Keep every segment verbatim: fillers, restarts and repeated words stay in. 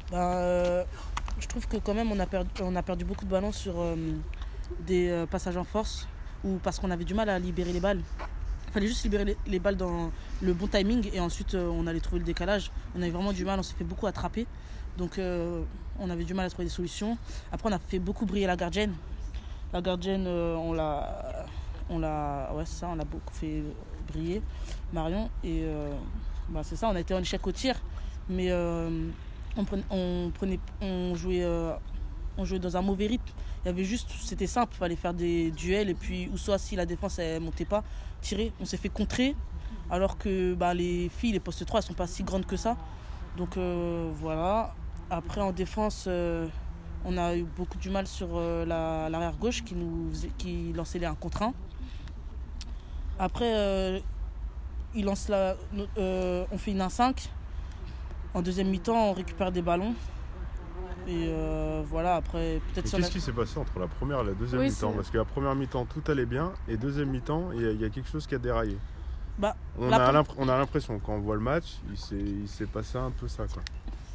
Bah, euh, je trouve que quand même on a perdu, on a perdu beaucoup de ballons sur euh, des euh, passages en force ou parce qu'on avait du mal à libérer les balles. Il fallait juste libérer les, les balles dans le bon timing et ensuite euh, on allait trouver le décalage. On avait vraiment du mal, on s'est fait beaucoup attraper. Donc euh, on avait du mal à trouver des solutions. Après on a fait beaucoup briller la gardienne. La gardienne, euh, on l'a, on l'a, ouais c'est ça, on l'a beaucoup fait briller, Marion. Et euh, bah, c'est ça, on a été en échec au tir, mais euh, on prenait, on prenait, on jouait, euh, on jouait dans un mauvais rythme. Il y avait juste, c'était simple, il fallait faire des duels et puis ou soit si la défense elle montait pas, tirer. On s'est fait contrer, alors que bah, les filles, les postes trois, elles sont pas si grandes que ça. Donc euh, voilà. Après en défense. Euh, On a eu beaucoup du mal sur euh, la, l'arrière gauche qui, nous, qui lançait les un contre un. Après, euh, il lance la, euh, on fait une un cinq. En deuxième mi-temps, on récupère des ballons. Et euh, voilà, après, peut-être si Qu'est-ce a... qui s'est passé entre la première et la deuxième oui, mi-temps c'est... Parce que la première mi-temps, tout allait bien. Et deuxième mi-temps, il y, y a quelque chose qui a déraillé. Bah, on, a l'imp... on a l'impression, quand on voit le match, il s'est, il s'est passé un peu ça, quoi.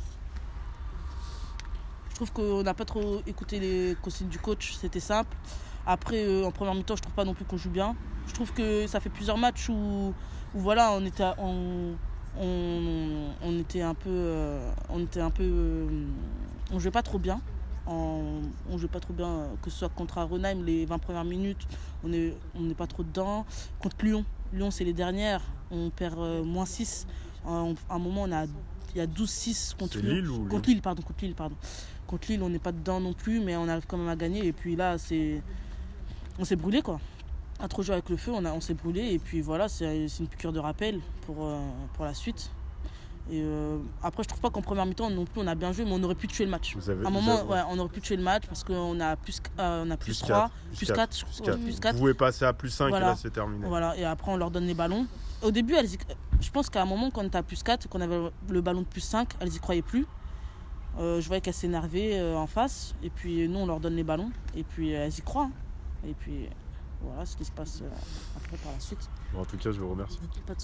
Je trouve qu'on n'a pas trop écouté les consignes du coach, c'était simple. Après, euh, en première mi-temps, je trouve pas non plus qu'on joue bien. Je trouve que ça fait plusieurs matchs où, où voilà, on était, on, on, on était un peu, euh, on était un peu, euh, on jouait pas trop bien. En, on jouait pas trop bien, que ce soit contre Aronheim, les vingt premières minutes, on n'est on n'est pas trop dedans. Contre Lyon, Lyon c'est les dernières, on perd euh, moins six. À un moment, on a, il y a douze six contre Lyon. Lille ou contre Lille, pardon, contre Lille, pardon. Contre Lille, on n'est pas dedans non plus, mais on arrive quand même à gagner. Et puis là, c'est... on s'est brûlé, quoi. À trop jouer avec le feu, on, a... on s'est brûlé. Et puis voilà, c'est, c'est une piqûre de rappel pour, euh, pour la suite. Et euh... après, je trouve pas qu'en première mi-temps non plus, on a bien joué, mais on aurait pu tuer le match. Vous avez, à un moment, avez... ouais, on aurait pu tuer le match parce qu'on a plus, euh, on a plus, plus trois, plus quatre. Plus quatre. Plus quatre. Vous pouvez passer à plus cinq voilà. Et là, c'est terminé. Voilà, et après, on leur donne les ballons. Au début, elles y... je pense qu'à un moment, quand on était à plus quatre, qu'on avait le ballon de plus cinq, elles y croyaient plus. Euh, je voyais qu'elles s'énervaient euh, en face et puis nous on leur donne les ballons et puis euh, elles y croient hein. Et puis voilà ce qui se passe euh, après par la suite. Bon, en tout cas je vous remercie.